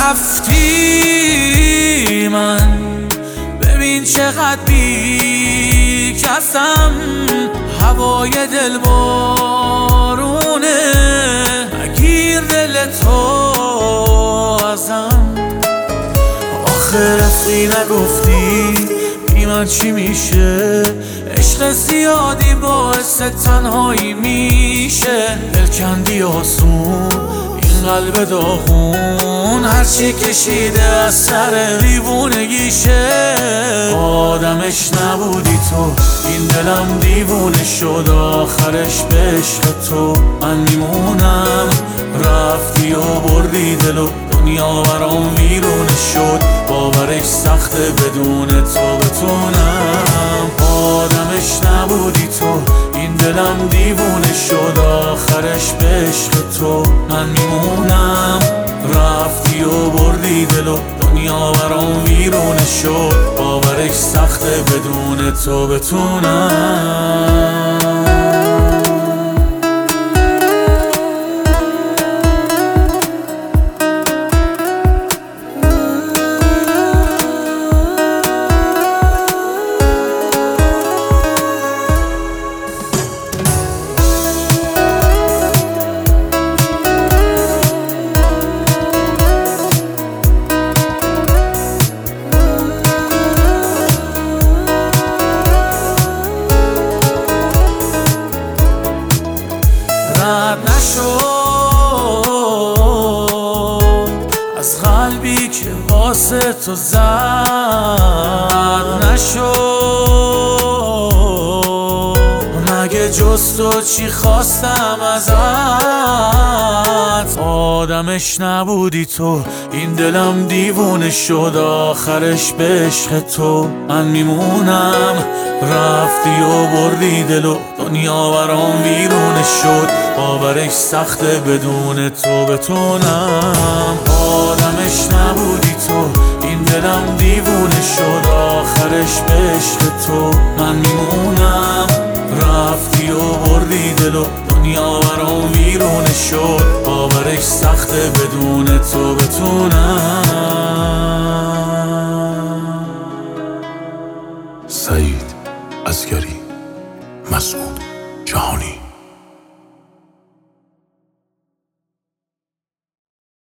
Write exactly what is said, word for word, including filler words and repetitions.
رفتی من ببین چقدر بی کسم، هوای دل بارونه بگیر دل تو ازم. آخه رفتی نگفتی بی من چی میشه، عشق زیادی باعث تنهایی میشه، دل کندی آسون این قلب داغون، هرچی کشیده از سر دیوونگیشه. آدمش نبودی تو این دلم دیوونه شد، آخرش به عشق تو من میمونم. رفتی و بردی دل و دنیا برام ویرونه شد، باورش سخته بدون تو بتونم. آدمش نبودی تو این دلم دیوونه شد، آخرش به عشق تو من میمونم. رفتی و بردی دل و دنیا برام ویرونه شد، باورش سخته بدون تو بتونم. رد نشو از قلبی که واسه تو زد، نشو مگه جز تو چی خواستم ازت. آدمش نبودی تو این دلم دیوونه شد، آخرش به عشق تو من میمونم. رفتی و بردی دل و دنیا برام ویرونه شد، باورش سخته بدون تو بتونم. آدمش نبودی تو این دلم دیوونه شد، آخرش به عشق تو من میمونم. رفتی و بردی دل و دنیا برام ویرونه شد، باورش سخته بدون تو بتونم.